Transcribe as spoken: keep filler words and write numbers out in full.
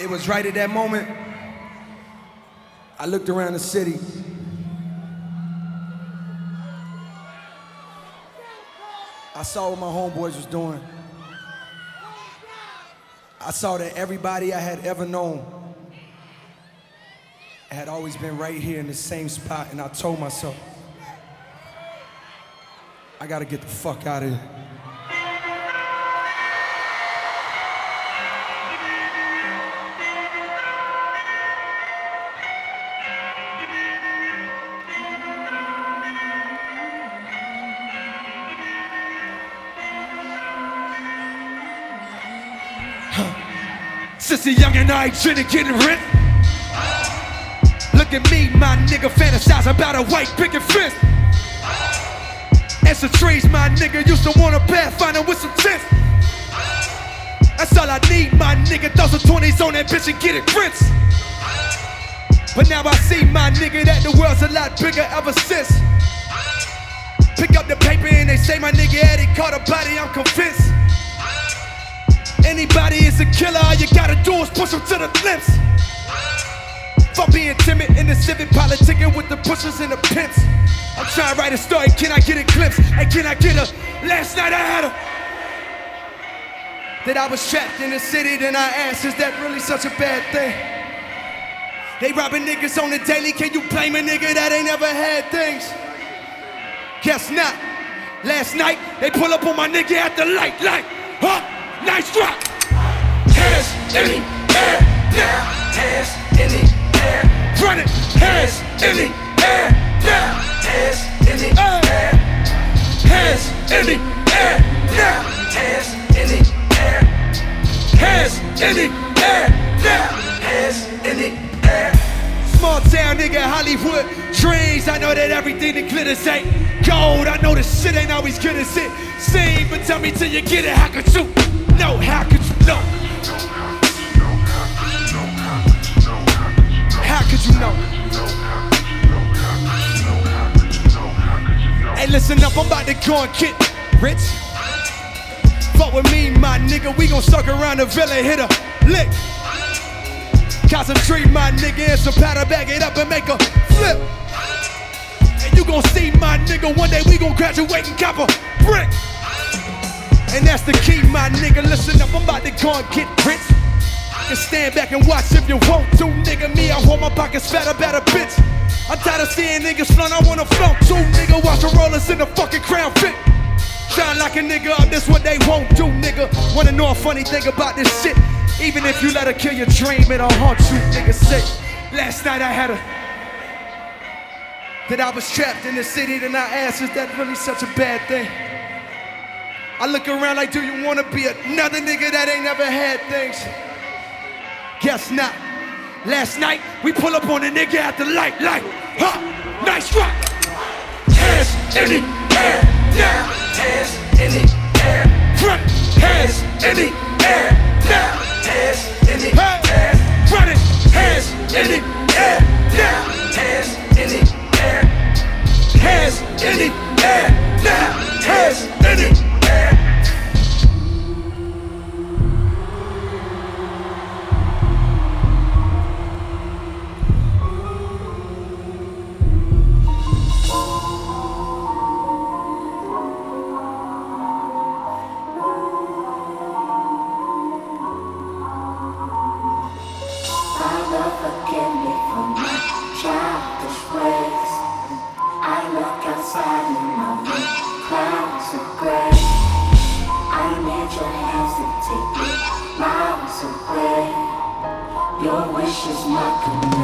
It was right at that moment, I looked around the city. I saw what my homeboys was doing. I saw that everybody I had ever known had always been right here in the same spot, and I told myself, I gotta get the fuck out of here. Since a youngin' I ain't tryna get rent. Look at me, my nigga, fantasize about a white picket fence. And some trees, my nigga, used to want a pathfinder with some tents. That's all I need, my nigga, throw some twenties on that bitch and get it grits. But now I see, my nigga, that the world's a lot bigger ever since. Pick up the paper and they say my nigga Eddie caught a body, I'm convinced. Anybody is a killer, all you gotta do is push them to the lips. Fuck being timid in the civic, politicking with the pushers and the pimps. I'm trying to write a story, can I get a glimpse? Hey, can I get a, last night I had a, that I was trapped in the city, then I asked, is that really such a bad thing? They robbing niggas on the daily, can you blame a nigga that ain't never had things? Guess not. Last night, they pull up on my nigga at the light, like, huh? Nice drop. Hands in the air now. Hands in the air. Run it. Hands in the air now. Hands in the air. Hands in the air now. Hands in the air. Hands in the air now. Hands in the air. Small town nigga, Hollywood dreams. I know that everything that glitters ain't gold. I know this shit ain't always good as it seems, but tell me till you get it, how could you know? How could you know? How could you know? Hey, listen up, I'm about to go and get rich. Fuck with me, my nigga, we gon' suck around the villa, hit a lick. Concentrate, my nigga, and some powder, bag it up and make a flip. And you gon' see, my nigga, one day we gon' graduate and cop a brick. And that's the key, my nigga, listen up, I'm about to go and get rich. You can stand back and watch if you want to, nigga. Me, I hold my pockets fat about a bitch. I'm tired of seeing niggas flaunt, I wanna flaunt too, nigga. Watch the rollers in the fucking crown fit. Shine like a nigga up, this what they won't do, nigga. Wanna know a funny thing about this shit? Even if you let her kill your dream, it'll haunt you, nigga. Say, last night I had a, that I was trapped in the city, then I asked, is that really such a bad thing? I look around like, do you wanna be another nigga that ain't never had things? Guess not. Last night, we pull up on a nigga at the light, like, huh, nice rock. Hands in the air, now. Hands in the air. Front, hands in the air, now. Hands in the air. Front it, hands in the air, now. Hands in the air. Hands in the air, now. Hands in the air. Forgive me for my childish ways. I look outside and my clouds are gray. I need your hands to take me miles away. Your wish is my command.